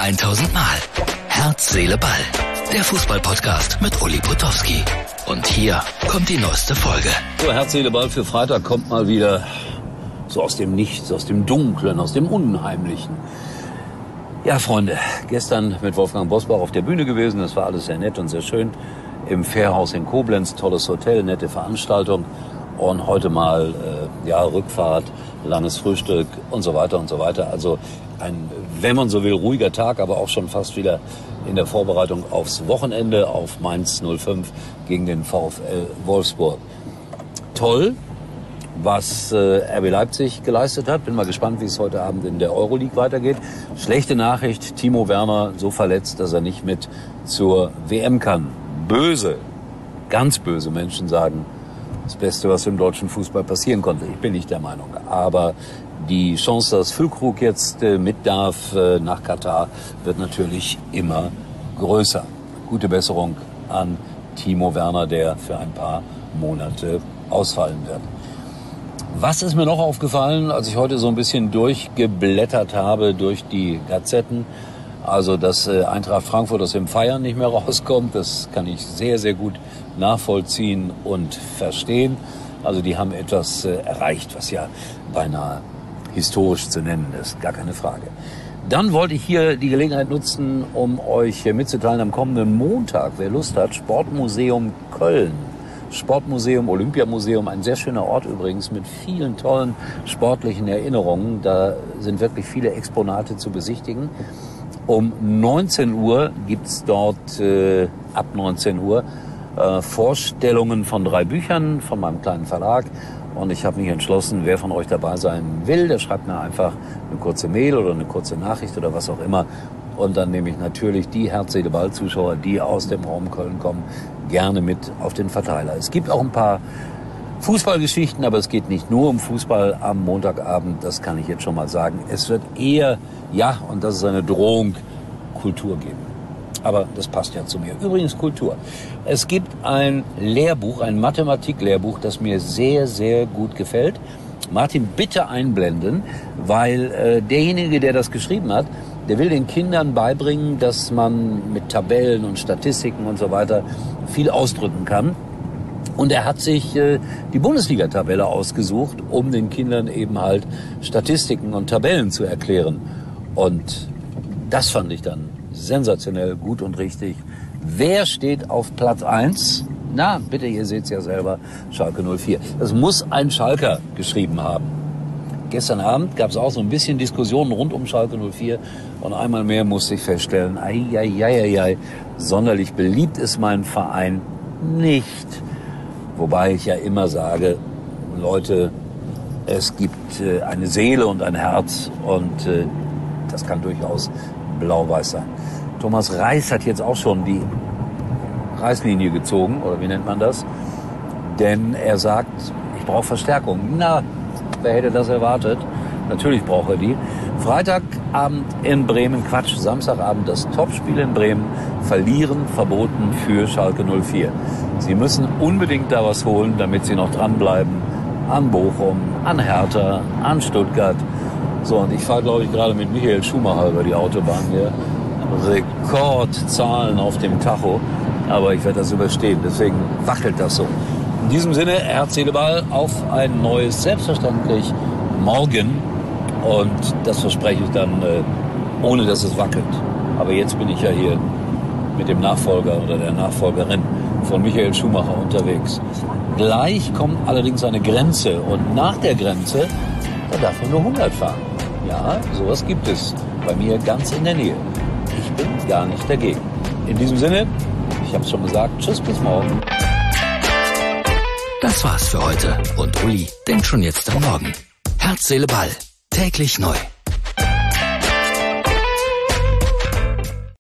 1000 Mal. Herz, Seele, Ball. Der Fußball-Podcast mit Uli Potowski. Und hier kommt die neueste Folge. So, Herz, Seele, Ball für Freitag kommt mal wieder so aus dem Nichts, aus dem Dunklen, aus dem Unheimlichen. Ja, Freunde, gestern mit Wolfgang Bosbach auf der Bühne gewesen. Das war alles sehr nett und sehr schön. Im Fährhaus in Koblenz, tolles Hotel, nette Veranstaltung. Und heute mal Rückfahrt, langes Frühstück und so weiter und so weiter. Also ein, wenn man so will, ruhiger Tag, aber auch schon fast wieder in der Vorbereitung aufs Wochenende, auf Mainz 05 gegen den VfL Wolfsburg. Toll, was RB Leipzig geleistet hat. Bin mal gespannt, wie es heute Abend in der Euroleague weitergeht. Schlechte Nachricht, Timo Werner so verletzt, dass er nicht mit zur WM kann. Böse, ganz böse Menschen sagen, das Beste, was im deutschen Fußball passieren konnte. Ich bin nicht der Meinung. Aber die Chance, dass Füllkrug jetzt mit darf nach Katar, wird natürlich immer größer. Gute Besserung an Timo Werner, der für ein paar Monate ausfallen wird. Was ist mir noch aufgefallen, als ich heute so ein bisschen durchgeblättert habe durch die Gazetten? Also, dass Eintracht Frankfurt aus dem Feiern nicht mehr rauskommt, das kann ich sehr, sehr gut nachvollziehen und verstehen. Also, die haben etwas erreicht, was ja beinahe historisch zu nennen ist, gar keine Frage. Dann wollte ich hier die Gelegenheit nutzen, um euch mitzuteilen, am kommenden Montag, wer Lust hat, Sportmuseum Köln. Sportmuseum, Olympiamuseum, ein sehr schöner Ort übrigens mit vielen tollen sportlichen Erinnerungen. Da sind wirklich viele Exponate zu besichtigen. Um 19 Uhr gibt's dort, ab 19 Uhr, Vorstellungen von 3 Büchern von meinem kleinen Verlag. Und ich habe mich entschlossen, wer von euch dabei sein will, der schreibt mir einfach eine kurze Mail oder eine kurze Nachricht oder was auch immer. Und dann nehme ich natürlich die Herz-Seele-Ball-Zuschauer, die aus dem Raum Köln kommen, gerne mit auf den Verteiler. Es gibt auch ein paar Fußballgeschichten, aber es geht nicht nur um Fußball am Montagabend, das kann ich jetzt schon mal sagen. Es wird eher, ja, und das ist eine Drohung, Kultur geben. Aber das passt ja zu mir. Übrigens Kultur. Es gibt ein Lehrbuch, ein Mathematiklehrbuch, das mir sehr, sehr gut gefällt. Martin, bitte einblenden, weil derjenige, der das geschrieben hat, der will den Kindern beibringen, dass man mit Tabellen und Statistiken und so weiter viel ausdrücken kann. Und er hat sich die Bundesliga-Tabelle ausgesucht, um den Kindern eben halt Statistiken und Tabellen zu erklären. Und das fand ich dann sensationell gut und richtig. Wer steht auf Platz 1? Na, bitte, ihr seht's ja selber, Schalke 04. Das muss ein Schalker geschrieben haben. Gestern Abend gab es auch so ein bisschen Diskussionen rund um Schalke 04. Und einmal mehr musste ich feststellen, sonderlich beliebt ist mein Verein nicht. Wobei ich ja immer sage, Leute, es gibt eine Seele und ein Herz und das kann durchaus blau-weiß sein. Thomas Reis hat jetzt auch schon die Reißlinie gezogen, oder wie nennt man das? Denn er sagt, ich brauche Verstärkung. Na, wer hätte das erwartet? Natürlich braucht er die. Freitagabend in Bremen, Samstagabend das Topspiel in Bremen. Verlieren verboten für Schalke 04. Sie müssen unbedingt da was holen, damit sie noch dranbleiben an Bochum, an Hertha, an Stuttgart. So, und ich fahre, glaube ich, gerade mit Michael Schumacher über die Autobahn hier. Rekordzahlen auf dem Tacho. Aber ich werde das überstehen, deswegen wackelt das so. In diesem Sinne, Herz, Seele, Ball auf ein neues, selbstverständlich morgen. Und das verspreche ich dann, ohne dass es wackelt. Aber jetzt bin ich ja hier mit dem Nachfolger oder der Nachfolgerin von Michael Schumacher unterwegs. Gleich kommt allerdings eine Grenze. Und nach der Grenze, da darf man nur 100 fahren. Ja, sowas gibt es bei mir ganz in der Nähe. Ich bin gar nicht dagegen. In diesem Sinne, ich habe es schon gesagt, tschüss, bis morgen. Das war's für heute. Und Uli denkt schon jetzt am Morgen. Herz, Seele, Ball. Täglich neu.